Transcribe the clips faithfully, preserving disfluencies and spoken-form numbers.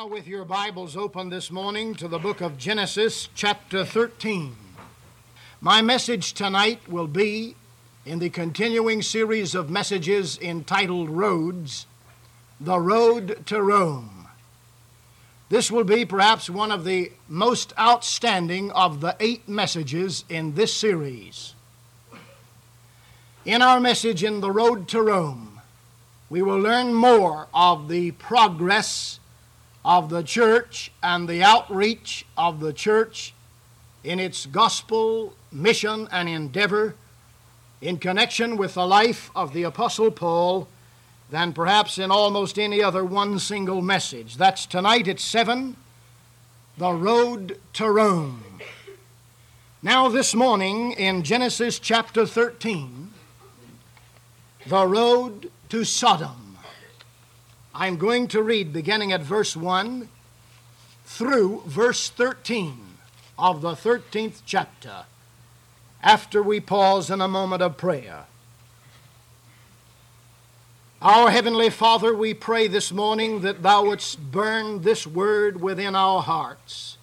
Now, with your Bibles open this morning to the book of Genesis, chapter thirteen. My message tonight will be in the continuing series of messages entitled Roads, The Road to Rome. This will be perhaps one of the most outstanding of the eight messages in this series. In our message in The Road to Rome, we will learn more of the progress of the church and the outreach of the church in its gospel mission and endeavor in connection with the life of the Apostle Paul than perhaps in almost any other one single message. That's tonight at seven, The Road to Rome. Now this morning in Genesis chapter thirteen, The Road to Sodom. I'm going to read beginning at verse one through verse thirteen of the thirteenth chapter after we pause in a moment of prayer. Our Heavenly Father, we pray this morning that Thou wouldst burn this word within our hearts.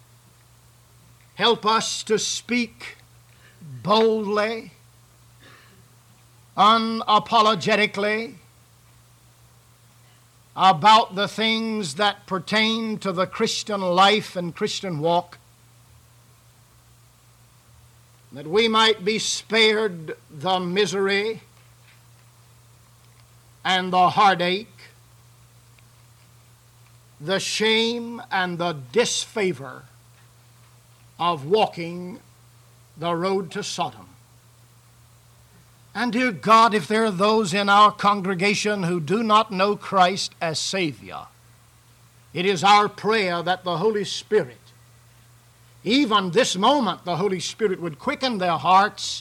Help us to speak boldly, unapologetically, about the things that pertain to the Christian life and Christian walk, that we might be spared the misery and the heartache, the shame and the disfavor of walking the road to Sodom. And dear God, if there are those in our congregation who do not know Christ as Savior, it is our prayer that the Holy Spirit, even this moment, the Holy Spirit would quicken their hearts,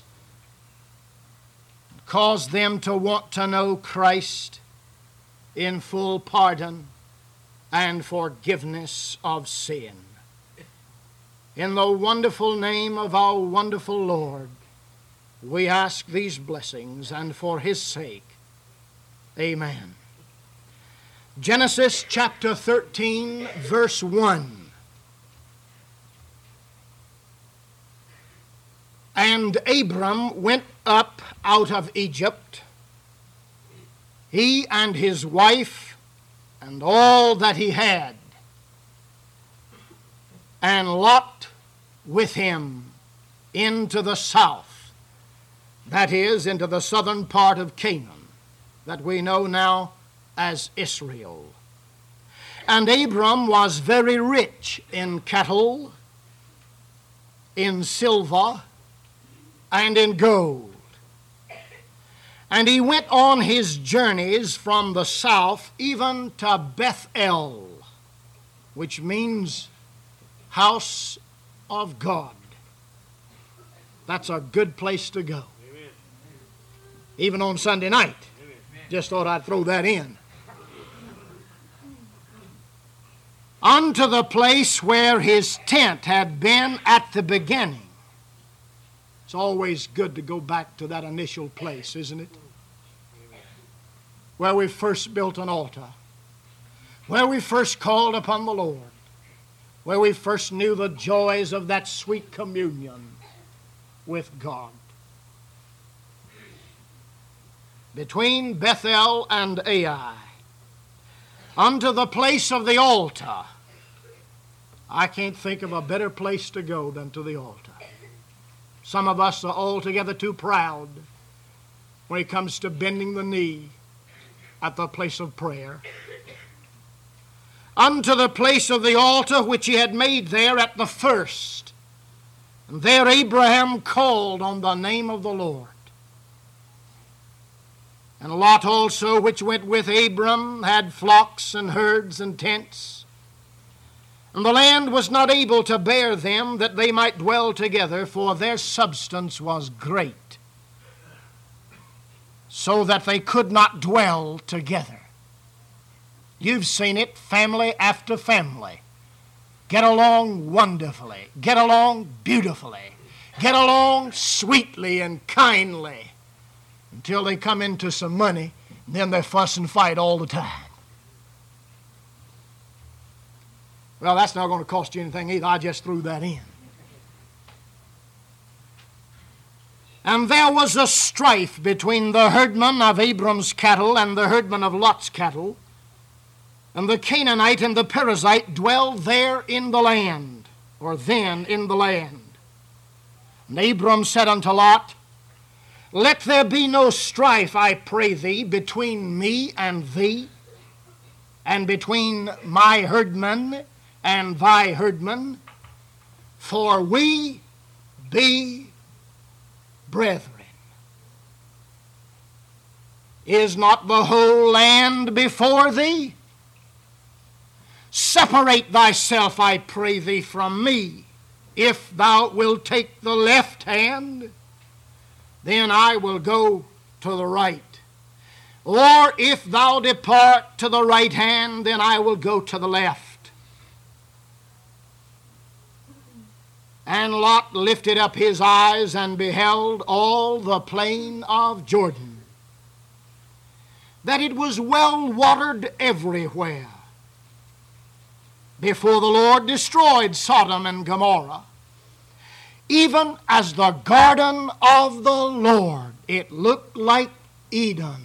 cause them to want to know Christ in full pardon and forgiveness of sin. In the wonderful name of our wonderful Lord, we ask these blessings, and for His sake, amen. Genesis chapter thirteen, verse one. And Abram went up out of Egypt, he and his wife, and all that he had, and Lot with him into the south, that is, into the southern part of Canaan, that we know now as Israel. And Abram was very rich in cattle, in silver, and in gold. And he went on his journeys from the south even to Bethel, which means house of God. That's a good place to go. Even on Sunday night. Just thought I'd throw that in. Unto the place where his tent had been at the beginning. It's always good to go back to that initial place, isn't it? Where we first built an altar. Where we first called upon the Lord. Where we first knew the joys of that sweet communion with God. Between Bethel and Ai, unto the place of the altar. I can't think of a better place to go than to the altar. Some of us are altogether too proud when it comes to bending the knee at the place of prayer. Unto the place of the altar which he had made there at the first. And there Abraham called on the name of the Lord. And Lot also, which went with Abram, had flocks and herds and tents. And the land was not able to bear them, that they might dwell together, for their substance was great, so that they could not dwell together. You've seen it, family after family. Get along wonderfully, get along beautifully, get along sweetly and kindly, until they come into some money, and then they fuss and fight all the time. Well, that's not going to cost you anything either. I just threw that in. And there was a strife between the herdmen of Abram's cattle and the herdmen of Lot's cattle. And the Canaanite and the Perizzite dwelled there in the land, or then in the land. And Abram said unto Lot, Let there be no strife, I pray thee, between me and thee, and between my herdmen and thy herdmen, for we be brethren. Is not the whole land before thee? Separate thyself, I pray thee, from me. If thou wilt take the left hand, then I will go to the right. Or if thou depart to the right hand, then I will go to the left. And Lot lifted up his eyes and beheld all the plain of Jordan, that it was well watered everywhere, before the Lord destroyed Sodom and Gomorrah, even as the garden of the Lord. It looked like Eden.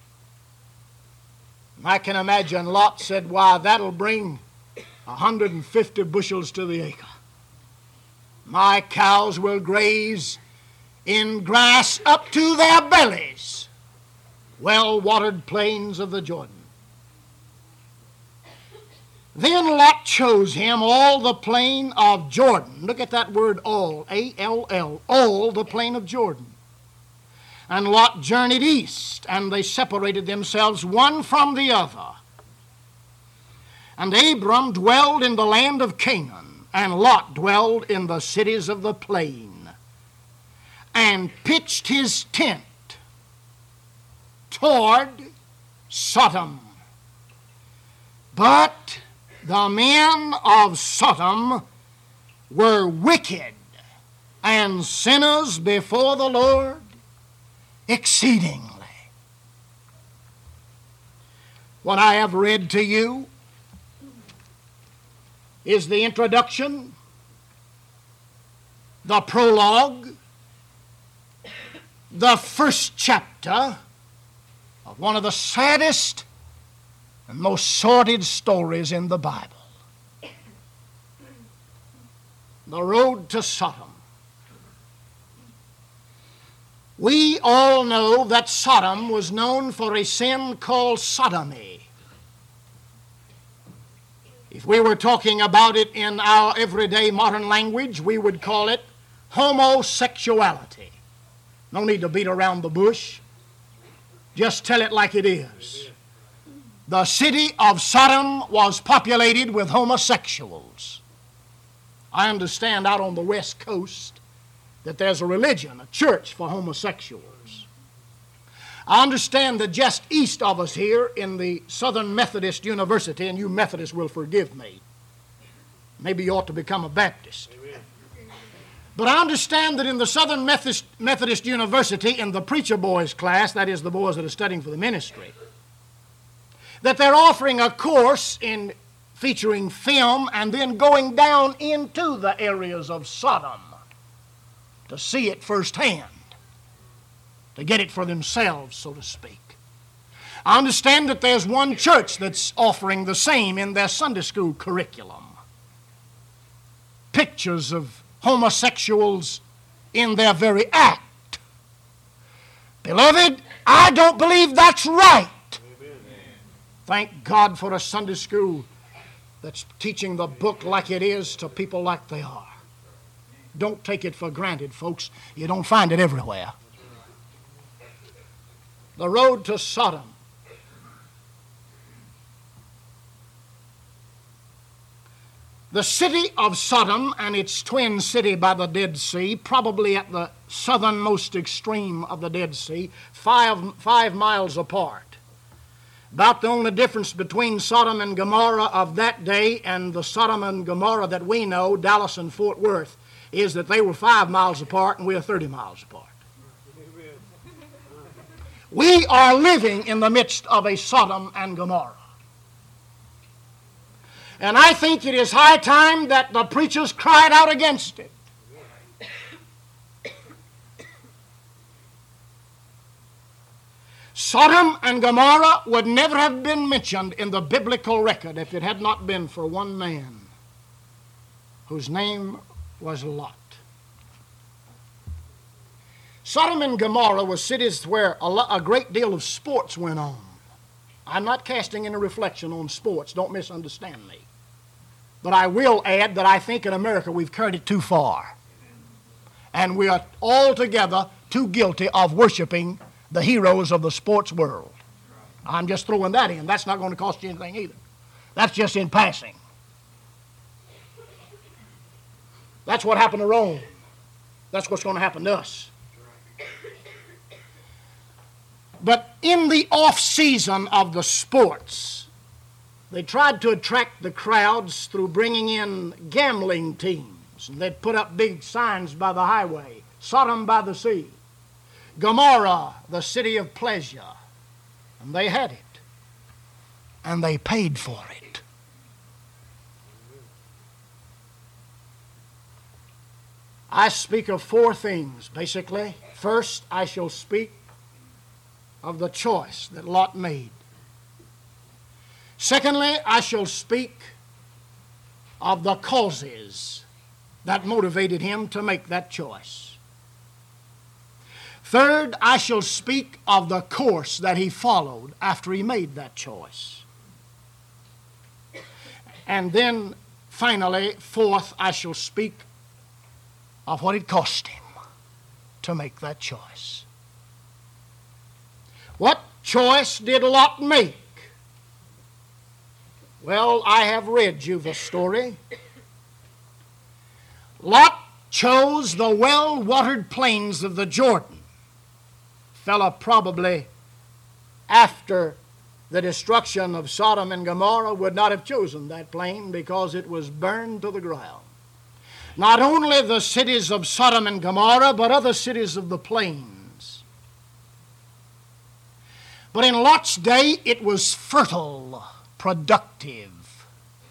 I can imagine Lot said, Why, that'll bring one hundred fifty bushels to the acre. My cows will graze in grass up to their bellies, well-watered plains of the Jordan. Then Lot chose him all the plain of Jordan. Look at that word all, A L L, all the plain of Jordan. And Lot journeyed east, and they separated themselves one from the other. And Abram dwelled in the land of Canaan, and Lot dwelled in the cities of the plain, and pitched his tent toward Sodom. But the men of Sodom were wicked and sinners before the Lord exceedingly. What I have read to you is the introduction, the prologue, the first chapter of one of the saddest and most sordid stories in the Bible. The road to Sodom. We all know that Sodom was known for a sin called sodomy. If we were talking about it in our everyday modern language, we would call it homosexuality. No need to beat around the bush. Just tell it like it is. The city of Sodom was populated with homosexuals. I understand out on the West Coast that there's a religion, a church for homosexuals. I understand that just east of us here in the Southern Methodist University, and you Methodists will forgive me, maybe you ought to become a Baptist. But I understand that in the Southern Methodist, Methodist University, in the preacher boys class, that is the boys that are studying for the ministry, that they're offering a course in featuring film and then going down into the areas of Sodom to see it firsthand, to get it for themselves, so to speak. I understand that there's one church that's offering the same in their Sunday school curriculum. Pictures of homosexuals in their very act. Beloved, I don't believe that's right. Amen. Thank God for a Sunday school that's teaching the book like it is to people like they are. Don't take it for granted, folks. You don't find it everywhere. The road to Sodom. The city of Sodom and its twin city by the Dead Sea, probably at the southernmost extreme of the Dead Sea, five, five miles apart. About the only difference between Sodom and Gomorrah of that day and the Sodom and Gomorrah that we know, Dallas and Fort Worth, is that they were five miles apart and we are thirty miles apart. We are living in the midst of a Sodom and Gomorrah. And I think it is high time that the preachers cried out against it. Sodom and Gomorrah would never have been mentioned in the biblical record if it had not been for one man whose name was Lot. Sodom and Gomorrah were cities where a, lo- a great deal of sports went on. I'm not casting any reflection on sports, don't misunderstand me. But I will add that I think in America we've carried it too far. And we are altogether too guilty of worshiping the heroes of the sports world. I'm just throwing that in. That's not going to cost you anything either. That's just in passing. That's what happened to Rome. That's what's going to happen to us. But in the off-season of the sports, they tried to attract the crowds through bringing in gambling teams. And they'd put up big signs by the highway, Sodom by the sea, Gomorrah, the city of pleasure. And they had it. And they paid for it. I speak of four things, basically. First, I shall speak of the choice that Lot made. Secondly, I shall speak of the causes that motivated him to make that choice. Third, I shall speak of the course that he followed after he made that choice. And then, finally, fourth, I shall speak of what it cost him to make that choice. What choice did Lot make? Well, I have read you the story. Lot chose the well-watered plains of the Jordan. Fella probably after the destruction of Sodom and Gomorrah would not have chosen that plain because it was burned to the ground. Not only the cities of Sodom and Gomorrah, but other cities of the plains. But in Lot's day, it was fertile, productive.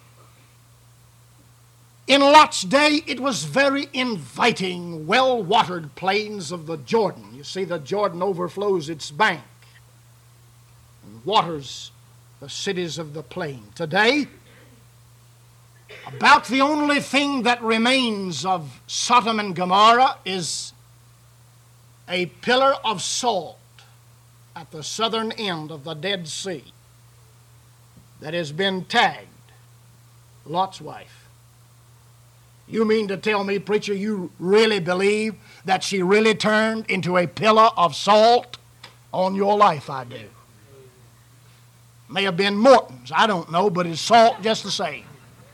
In Lot's day, it was very inviting, well-watered plains of the Jordan. You see, the Jordan overflows its bank and waters the cities of the plain. Today, about the only thing that remains of Sodom and Gomorrah is a pillar of salt at the southern end of the Dead Sea that has been tagged Lot's wife. You mean to tell me, preacher, you really believe that she really turned into a pillar of salt? On your life, I do. May have been Morton's, I don't know, but it's salt just the same.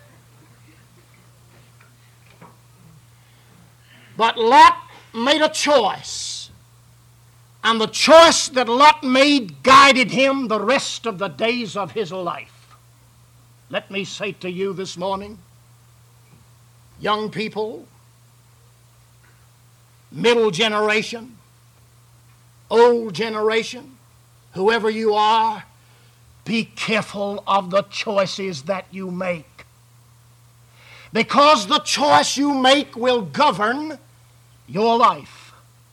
But Lot made a choice, and the choice that Lot made guided him the rest of the days of his life. Let me say to you this morning, young people, middle generation, old generation, whoever you are, be careful of the choices that you make. Because the choice you make will govern your life.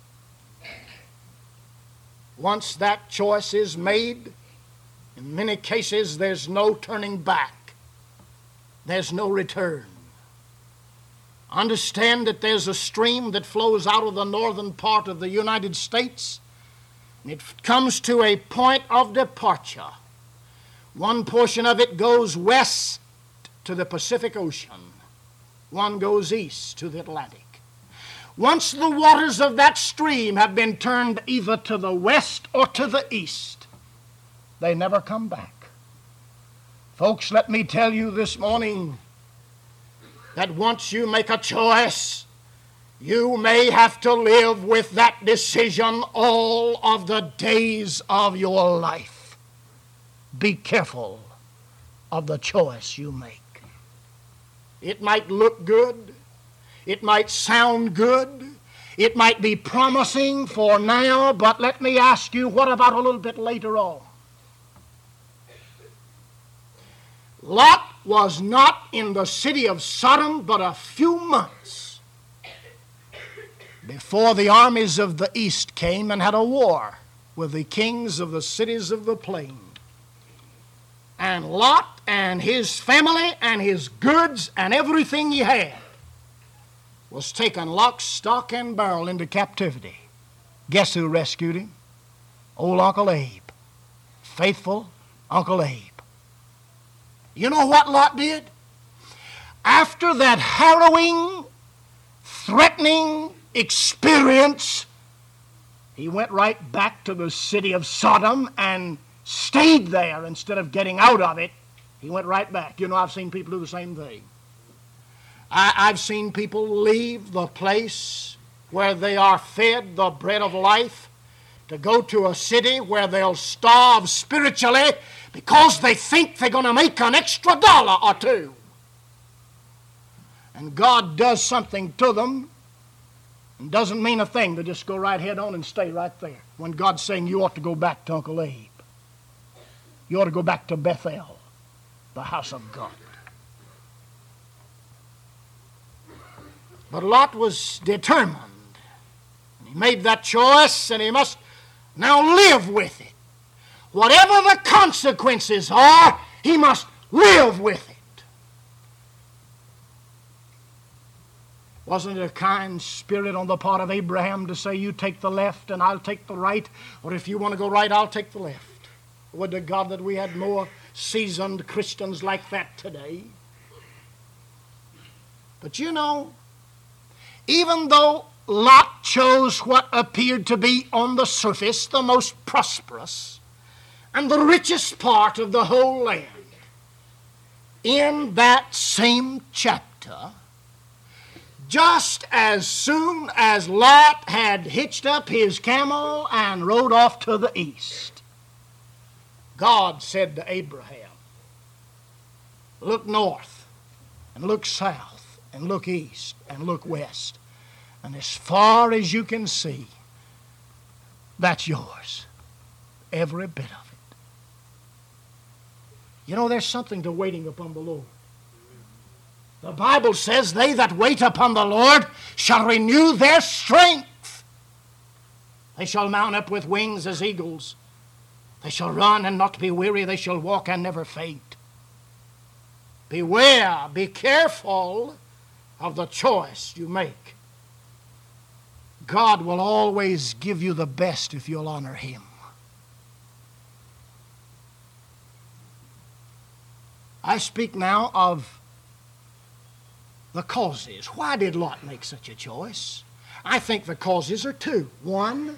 Once that choice is made, in many cases there's no turning back. There's no return. Understand that there's a stream that flows out of the northern part of the United States, and it comes to a point of departure. One portion of it goes west to the Pacific Ocean. One goes east to the Atlantic. Once the waters of that stream have been turned either to the west or to the east, they never come back. Folks, let me tell you this morning that once you make a choice, you may have to live with that decision all of the days of your life. Be careful of the choice you make. It might look good. It might sound good. It might be promising for now, but let me ask you, what about a little bit later on? Lot was not in the city of Sodom but a few months before the armies of the east came and had a war with the kings of the cities of the plain. And Lot and his family and his goods and everything he had was taken lock, stock, and barrel into captivity. Guess who rescued him? Old Uncle Abe. Faithful Uncle Abe. You know what Lot did? After that harrowing, threatening experience, he went right back to the city of Sodom and stayed there instead of getting out of it. He went right back. You know, I've seen people do the same thing. I, I've seen people leave the place where they are fed the bread of life to go to a city where they'll starve spiritually because they think they're going to make an extra dollar or two. And God does something to them and doesn't mean a thing. They just go right head on and stay right there. When God's saying you ought to go back to Uncle Abe. You ought to go back to Bethel, the house of God. But Lot was determined. He made that choice, and he must now live with it. Whatever the consequences are, he must live with it. Wasn't it a kind spirit on the part of Abraham to say, you take the left and I'll take the right, or if you want to go right, I'll take the left? Would to God that we had more seasoned Christians like that today. But you know, even though Lot chose what appeared to be on the surface the most prosperous and the richest part of the whole land, in that same chapter, just as soon as Lot had hitched up his camel and rode off to the east, God said to Abraham, look north and look south and look east and look west. And as far as you can see, that's yours. Every bit of it. You know, there's something to waiting upon the Lord. The Bible says, they that wait upon the Lord shall renew their strength. They shall mount up with wings as eagles. They shall run and not be weary. They shall walk and never faint. Beware, be careful of the choice you make. God will always give you the best if you'll honor Him. I speak now of the causes. Why did Lot make such a choice? I think the causes are two. One,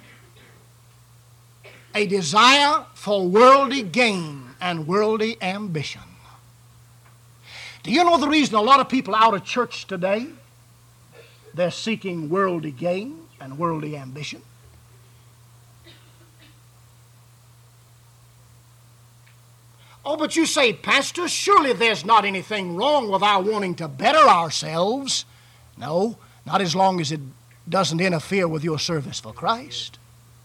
a desire for worldly gain and worldly ambition. Do you know the reason a lot of people out of church today? They're seeking worldly gain and worldly ambition. Oh, but you say, Pastor, surely there's not anything wrong with our wanting to better ourselves. No, not as long as it doesn't interfere with your service for Christ.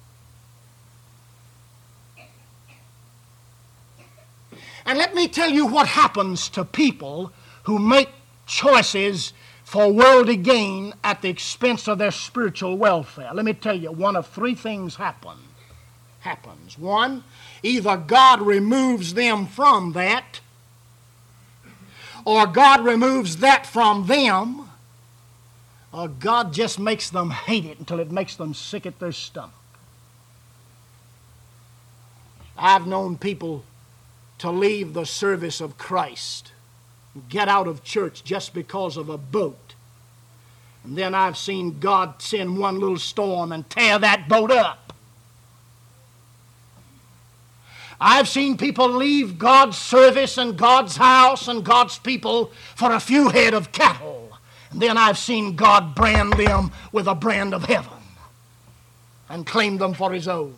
And let me tell you what happens to people who make choices for worldly gain at the expense of their spiritual welfare. Let me tell you, one of three things happen. happens. One, either God removes them from that, or God removes that from them, or God just makes them hate it until it makes them sick at their stomach. I've known people to leave the service of Christ, get out of church just because of a boat. And then I've seen God send one little storm and tear that boat up. I've seen people leave God's service and God's house and God's people for a few head of cattle. And then I've seen God brand them with a brand of heaven and claim them for His own.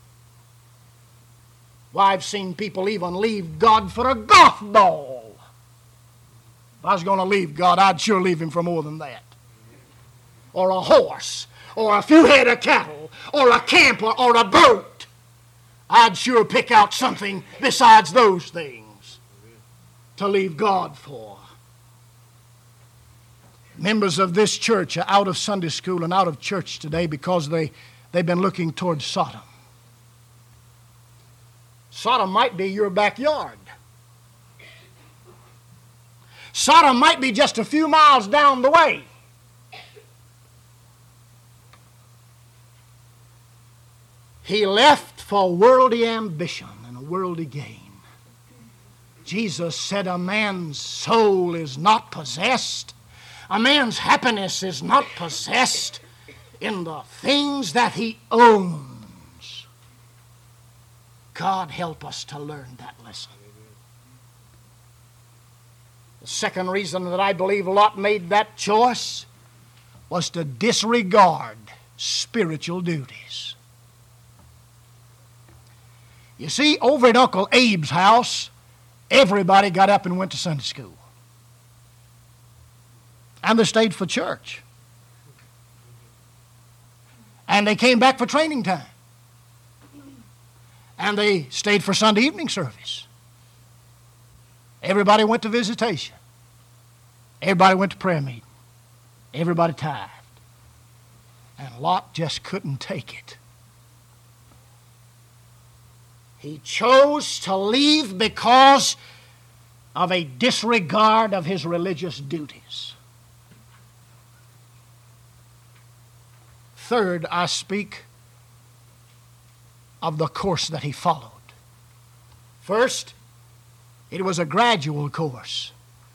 Well, I've seen people even leave God for a golf ball. If I was going to leave God, I'd sure leave Him for more than that. Or a horse, or a few head of cattle, or a camper, or a boat. I'd sure pick out something besides those things. to leave God for. Members of this church are out of Sunday school and out of church today because they, they've been looking towards Sodom. Sodom might be your backyard. Sodom might be just a few miles down the way. He left for worldly ambition and a worldly gain. Jesus said a man's soul is not possessed, a man's happiness is not possessed in the things that he owns. God help us to learn that lesson. The second reason that I believe Lot made that choice was to disregard spiritual duties. You see, over at Uncle Abe's house, everybody got up and went to Sunday school. And they stayed for church. And they came back for training time. And they stayed for Sunday evening service. Everybody went to visitation. Everybody went to prayer meeting. Everybody tithed. And Lot just couldn't take it. He chose to leave because of a disregard of his religious duties. Third, I speak of the course that he followed. First, it was a gradual course.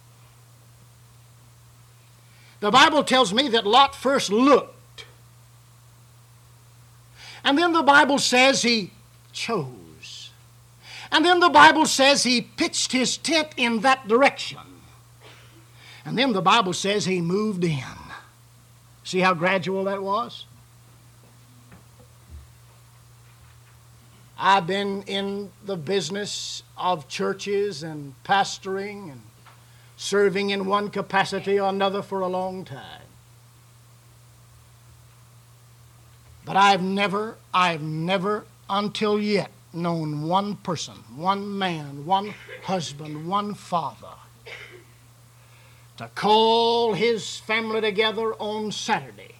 The Bible tells me that Lot first looked. And then the Bible says he chose. And then the Bible says he pitched his tent in that direction. And then the Bible says he moved in. See how gradual that was? I've been in the business of churches and pastoring and serving in one capacity or another for a long time. But I've never, I've never until yet known one person, one man, one husband, one father to call his family together on Saturday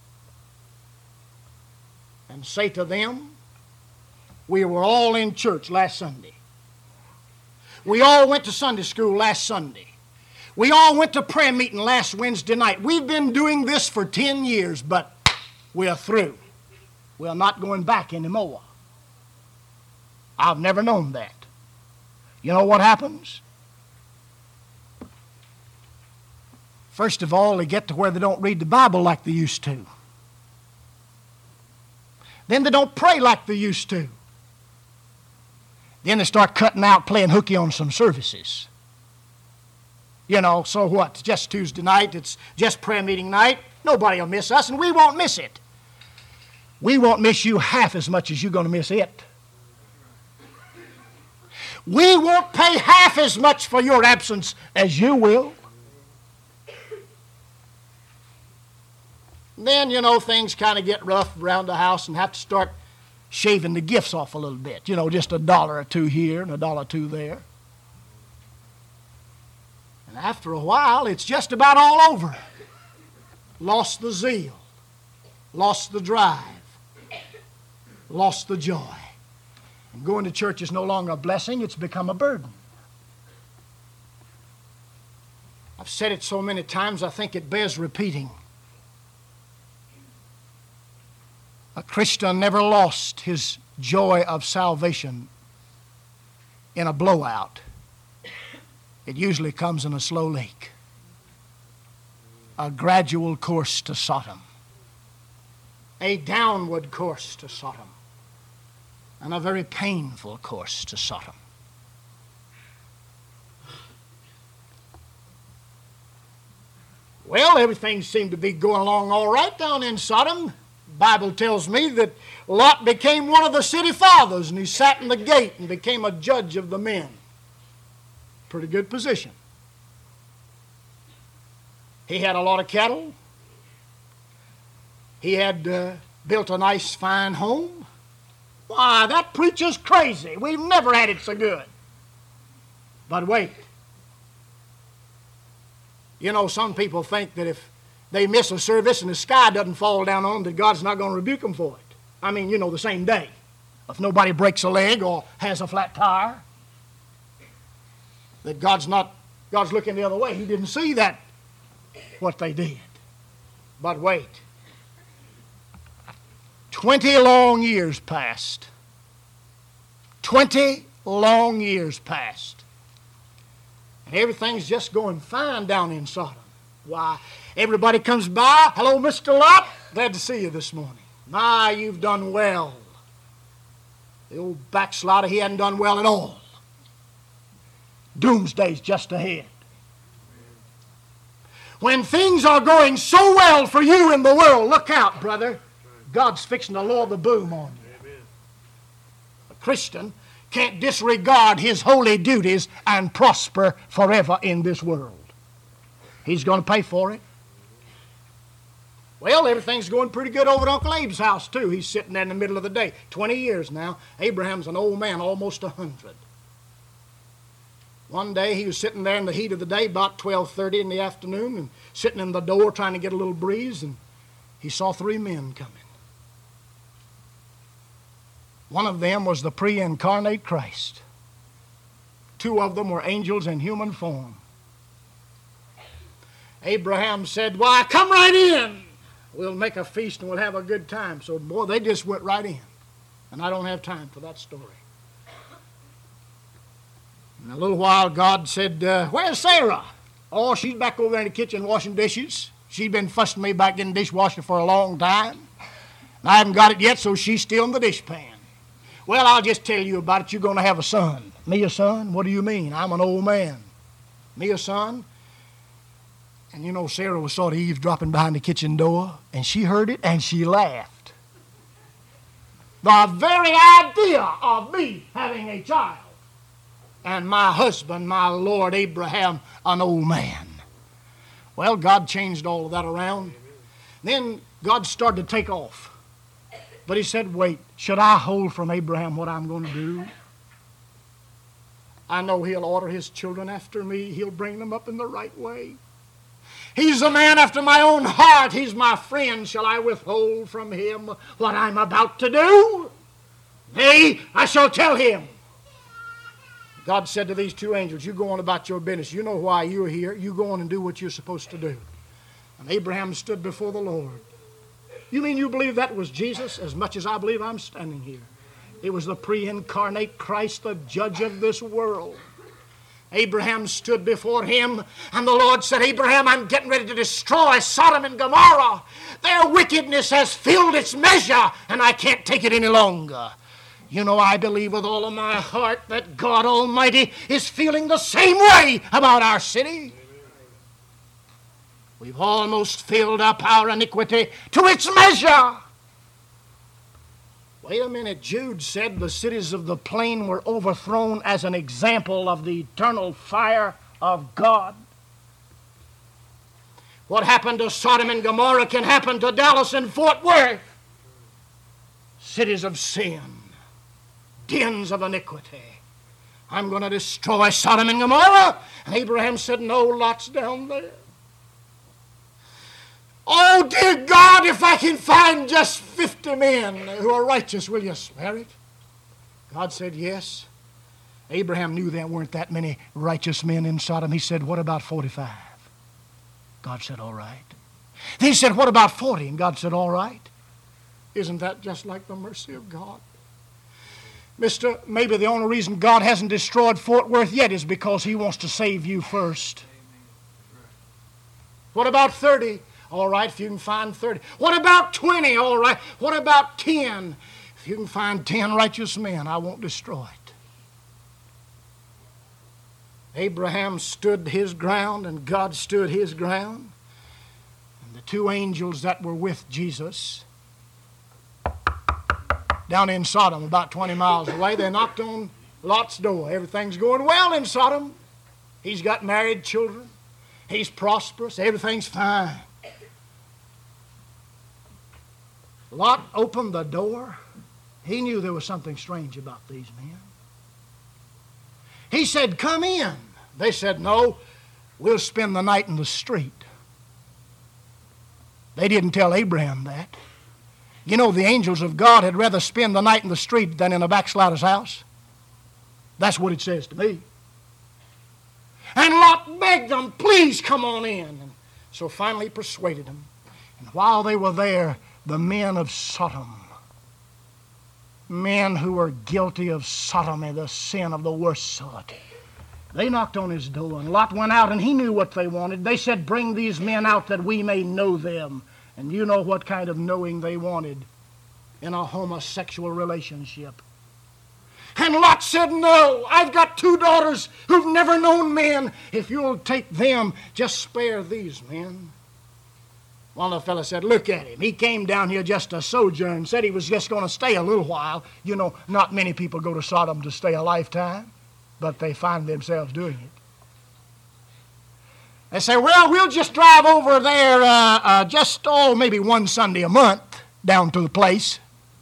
and say to them, we were all in church last Sunday. We all went to Sunday school last Sunday. We all went to prayer meeting last Wednesday night. We've been doing this for ten years, but we're through. We're not going back anymore. I've never known that. You know what happens? First of all, they get to where they don't read the Bible like they used to. Then they don't pray like they used to. Then they start cutting out, playing hooky on some services. You know, so what? It's just Tuesday night. It's just prayer meeting night. Nobody will miss us, and we won't miss it. We won't miss you half as much as you're going to miss it. We won't pay half as much for your absence as you will. Then, you know, things kind of get rough around the house and have to start shaving the gifts off a little bit. You know, just a dollar or two here and a dollar or two there. And after a while, it's just about all over. Lost the zeal. Lost the drive. Lost the joy. And going to church is no longer a blessing, it's become a burden. I've said it so many times, I think it bears repeating. A Christian never lost his joy of salvation in a blowout. It usually comes in a slow leak. A gradual course to Sodom. A downward course to Sodom. And a very painful course to Sodom. Well, everything seemed to be going along all right down in Sodom. The Bible tells me that Lot became one of the city fathers, and he sat in the gate and became a judge of the men. Pretty good position. He had a lot of cattle. He had uh, built a nice, fine home. Why, that preacher's crazy. We've never had it so good. But wait, You know, some people think that if they miss a service and the sky doesn't fall down on them, that God's not going to rebuke them for it. I mean, you know, the same day. If nobody breaks a leg or has a flat tire, that God's not, God's looking the other way. He didn't see that, what they did. But wait. Twenty long years passed. Twenty long years passed. And everything's just going fine down in Sodom. Why, everybody comes by. Hello, Mister Lot. Glad to see you this morning. My, you've done well. The old backslider, he hadn't done well at all. Doomsday's just ahead. When things are going so well for you in the world, look out, brother. God's fixing to lower the boom on you. A Christian can't disregard his holy duties and prosper forever in this world. He's going to pay for it. Well, everything's going pretty good over at Uncle Abe's house, too. He's sitting there in the middle of the day. Twenty years now. Abraham's an old man, almost a hundred. One day he was sitting there in the heat of the day, about twelve thirty in the afternoon, and sitting in the door trying to get a little breeze, and he saw three men coming. One of them was the pre-incarnate Christ. Two of them were angels in human form. Abraham said, "Why, come right in. We'll make a feast and we'll have a good time." So, boy, they just went right in. And I don't have time for that story. In a little while, God said, uh, "Where's Sarah?" "Oh, she's back over there in the kitchen washing dishes. She's been fussing me about getting dishwasher for a long time. And I haven't got it yet, so she's still in the dishpan." "Well, I'll just tell you about it. You're going to have a son." "Me a son? What do you mean? I'm an old man." "Me a son?" And you know, Sarah was sort of eavesdropping behind the kitchen door, and she heard it, and she laughed. The very idea of me having a child, and my husband, my Lord Abraham, an old man. Well, God changed all of that around. Then God started to take off. But he said, "Wait, should I hold from Abraham what I'm going to do? I know he'll order his children after me. He'll bring them up in the right way. He's a man after my own heart. He's my friend. Shall I withhold from him what I'm about to do? Nay, I shall tell him." God said to these two angels, "You go on about your business. You know why you're here. You go on and do what you're supposed to do." And Abraham stood before the Lord. You mean you believe that was Jesus as much as I believe I'm standing here? It was the pre-incarnate Christ, the judge of this world. Abraham stood before him, and the Lord said, "Abraham, I'm getting ready to destroy Sodom and Gomorrah. Their wickedness has filled its measure, and I can't take it any longer." You know, I believe with all of my heart that God Almighty is feeling the same way about our city. We've almost filled up our iniquity to its measure. Wait a minute. Jude said the cities of the plain were overthrown as an example of the eternal fire of God. What happened to Sodom and Gomorrah can happen to Dallas and Fort Worth. Cities of sin, dens of iniquity. I'm going to destroy Sodom and Gomorrah. And Abraham said, "No, Lot's down there. Oh, dear God, if I can find just fifty men who are righteous, will you spare it?" God said, "Yes." Abraham knew there weren't that many righteous men in Sodom. He said, "What about forty-five? God said, "All right." Then he said, "What about forty? And God said, "All right." Isn't that just like the mercy of God? Mister, maybe the only reason God hasn't destroyed Fort Worth yet is because he wants to save you first. What about thirty? All right, if you can find thirty. What about twenty? All right. What about ten? If you can find ten righteous men, I won't destroy it. Abraham stood his ground, and God stood his ground. And the two angels that were with Jesus down in Sodom, about twenty miles away, they knocked on Lot's door. Everything's going well in Sodom. He's got married children. He's prosperous. Everything's fine. Lot opened the door. He knew there was something strange about these men. He said, "Come in." They said, "No, we'll spend the night in the street. They didn't tell Abraham that. You know, the angels of God had rather spend the night in the street than in a backslider's house. That's what it says to me. And Lot begged them, please come on in. And so finally he persuaded them. And while they were there, the men of Sodom, men who were guilty of sodomy, the sin of the worst sort, they knocked on his door, and Lot went out, and he knew what they wanted. They said, bring these men out that we may know them. And you know what kind of knowing they wanted in a homosexual relationship. And Lot said, no, I've got two daughters who've never known men. If you'll take them, just spare these men. One of the fellows said, look at him. He came down here just to sojourn, said he was just going to stay a little while. You know, not many people go to Sodom to stay a lifetime, but they find themselves doing it. They say, well, we'll just drive over there uh, uh, just, oh, maybe one Sunday a month down to the place.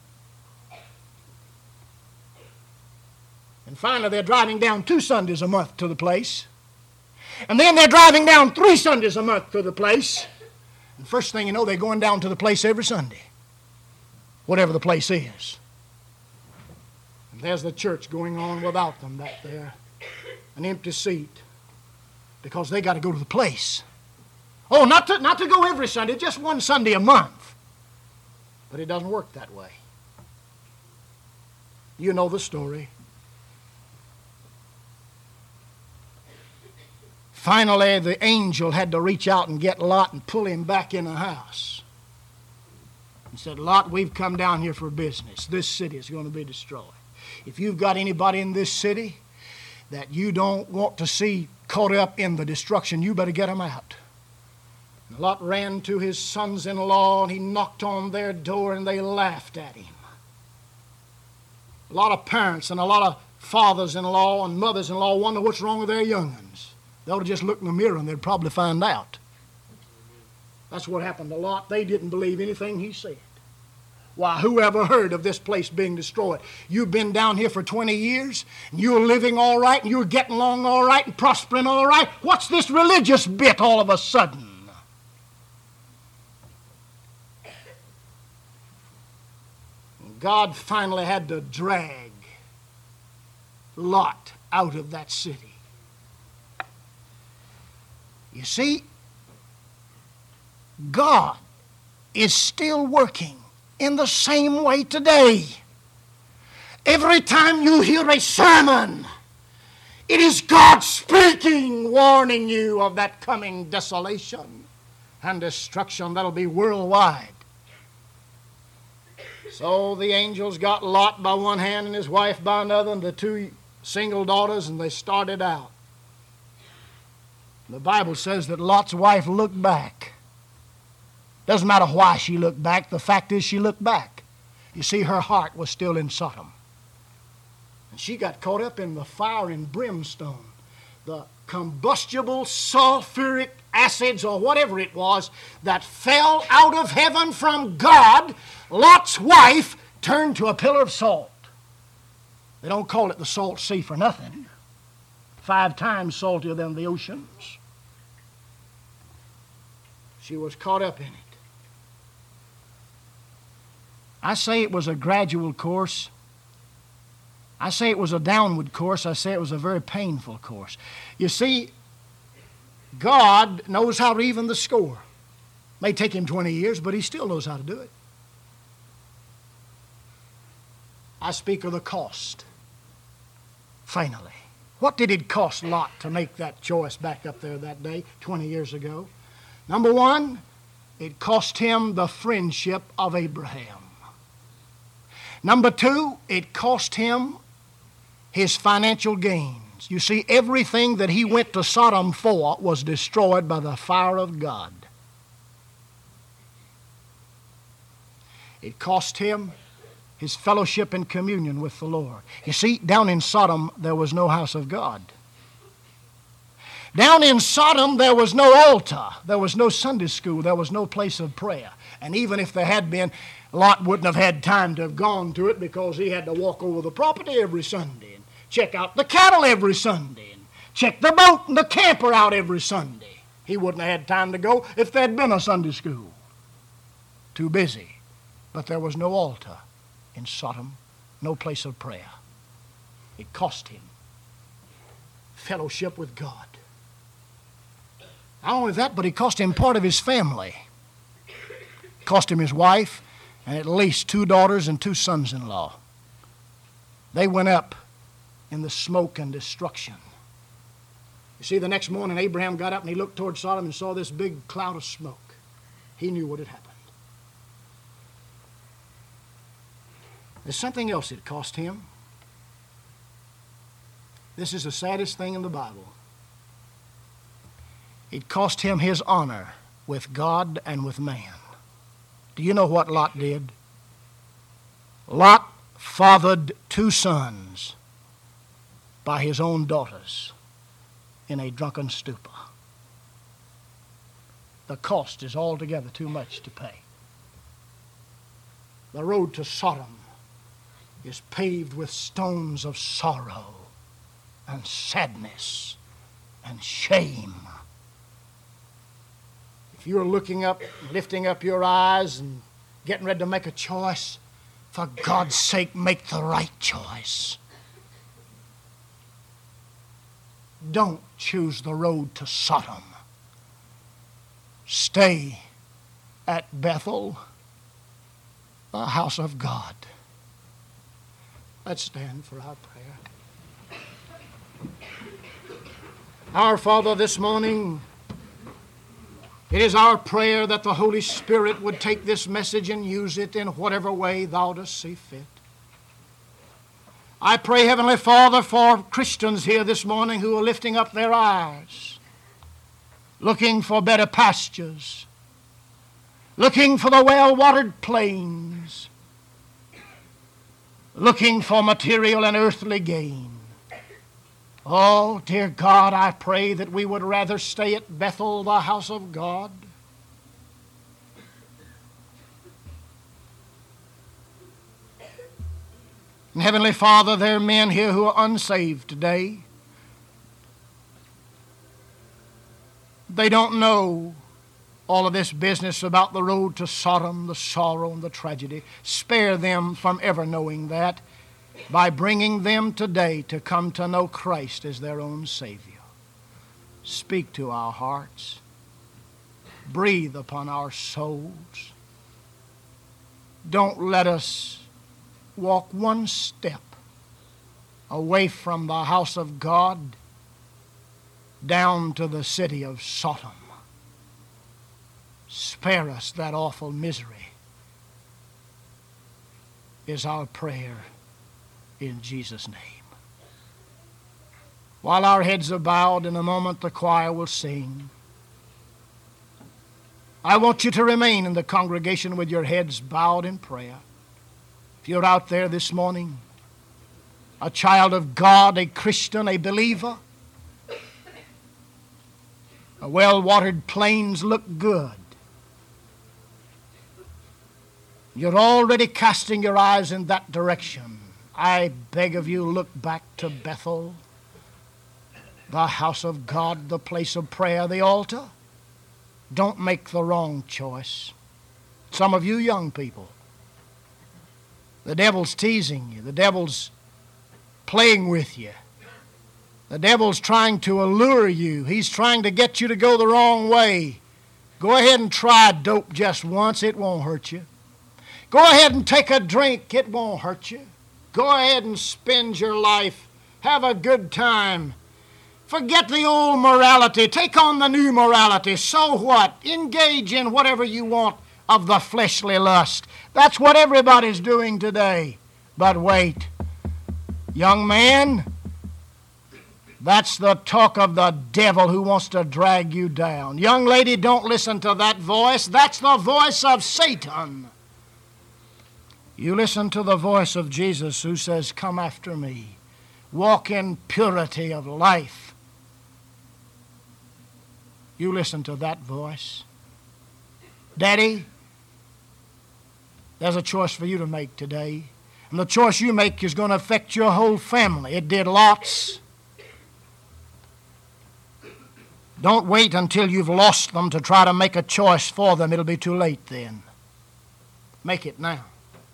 And finally, they're driving down two Sundays a month to the place. And then they're driving down three Sundays a month to the place. And first thing you know, they're going down to the place every Sunday, whatever the place is. And there's the church going on without them back there, an empty seat, because they got to go to the place. Oh, not to, not to go every Sunday, just one Sunday a month. But it doesn't work that way. You know the story. Finally, the angel had to reach out and get Lot and pull him back in the house. He said, Lot, we've come down here for business. This city is going to be destroyed. If you've got anybody in this city that you don't want to see caught up in the destruction, you better get them out. And Lot ran to his sons-in-law, and he knocked on their door, and they laughed at him. A lot of parents and a lot of fathers-in-law and mothers-in-law wonder what's wrong with their young ones. They ought to just look in the mirror and they'd probably find out. That's what happened to Lot. They didn't believe anything he said. Why, whoever heard of this place being destroyed? You've been down here for twenty years, and you're living all right, and you're getting along all right, and prospering all right. What's this religious bit all of a sudden? God finally had to drag Lot out of that city. You see, God is still working in the same way today. Every time you hear a sermon, it is God speaking, warning you of that coming desolation and destruction that'll be worldwide. So the angels got Lot by one hand and his wife by another, and the two single daughters, and they started out. The Bible says that Lot's wife looked back. Doesn't matter why she looked back. The fact is she looked back. You see, her heart was still in Sodom. And she got caught up in the fire and brimstone, the combustible sulfuric acids or whatever it was that fell out of heaven from God. Lot's wife turned to a pillar of salt. They don't call it the salt sea for nothing. Five times saltier than the oceans. She was caught up in it. I say it was a gradual course. I say it was a downward course. I say it was a very painful course. You see, God knows how to even the score. May take him twenty years, but he still knows how to do it. I speak of the cost. Finally. What did it cost Lot to make that choice back up there that day, twenty years ago? Number one, it cost him the friendship of Abraham. Number two, it cost him his financial gains. You see, everything that he went to Sodom for was destroyed by the fire of God. It cost him his fellowship and communion with the Lord. You see, down in Sodom, there was no house of God. Down in Sodom, there was no altar. There was no Sunday school. There was no place of prayer. And even if there had been, Lot wouldn't have had time to have gone to it because he had to walk over the property every Sunday and check out the cattle every Sunday and check the boat and the camper out every Sunday. He wouldn't have had time to go if there'd been a Sunday school. Too busy. But there was no altar in Sodom, no place of prayer. It cost him fellowship with God. Not only that, but it cost him part of his family. It cost him his wife and at least two daughters and two sons-in-law. They went up in the smoke and destruction. You see, the next morning Abraham got up and he looked toward Sodom and saw this big cloud of smoke. He knew what had happened. There's something else it cost him. This is the saddest thing in the Bible. It cost him his honor with God and with man. Do you know what Lot did? Lot fathered two sons by his own daughters in a drunken stupor. The cost is altogether too much to pay. The road to Sodom is paved with stones of sorrow and sadness and shame. If you're looking up, lifting up your eyes and getting ready to make a choice, for God's sake, make the right choice. Don't choose the road to Sodom. Stay at Bethel, the house of God. Let's stand for our prayer. Our Father, this morning, it is our prayer that the Holy Spirit would take this message and use it in whatever way Thou dost see fit. I pray, Heavenly Father, for Christians here this morning who are lifting up their eyes, looking for better pastures, looking for the well-watered plains, looking for material and earthly gain. Oh, dear God, I pray that we would rather stay at Bethel, the house of God. And Heavenly Father, there are men here who are unsaved today. They don't know all of this business about the road to Sodom, the sorrow and the tragedy. Spare them from ever knowing that by bringing them today to come to know Christ as their own Savior. Speak to our hearts. Breathe upon our souls. Don't let us walk one step away from the house of God down to the city of Sodom. Spare us that awful misery, is our prayer in Jesus' name. While our heads are bowed, in a moment the choir will sing. I want you to remain in the congregation with your heads bowed in prayer. If you're out there this morning, a child of God, a Christian, a believer, a well-watered plains look good. You're already casting your eyes in that direction. I beg of you, look back to Bethel, the house of God, the place of prayer, the altar. Don't make the wrong choice. Some of you young people, the devil's teasing you. The devil's playing with you. The devil's trying to allure you. He's trying to get you to go the wrong way. Go ahead and try dope just once. It won't hurt you. Go ahead and take a drink. It won't hurt you. Go ahead and spend your life. Have a good time. Forget the old morality. Take on the new morality. So what? Engage in whatever you want of the fleshly lust. That's what everybody's doing today. But wait, young man, that's the talk of the devil who wants to drag you down. Young lady, don't listen to that voice. That's the voice of Satan. You listen to the voice of Jesus who says, come after me. Walk in purity of life. You listen to that voice. Daddy, there's a choice for you to make today. And the choice you make is going to affect your whole family. It did Lot's. Don't wait until you've lost them to try to make a choice for them. It'll be too late then. Make it now.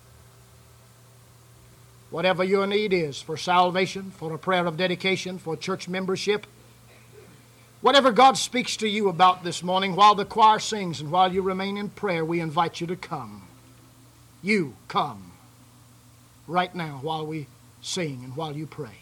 Whatever your need is for salvation, for a prayer of dedication, for church membership, whatever God speaks to you about this morning, while the choir sings and while you remain in prayer, we invite you to come. You come right now while we sing and while you pray.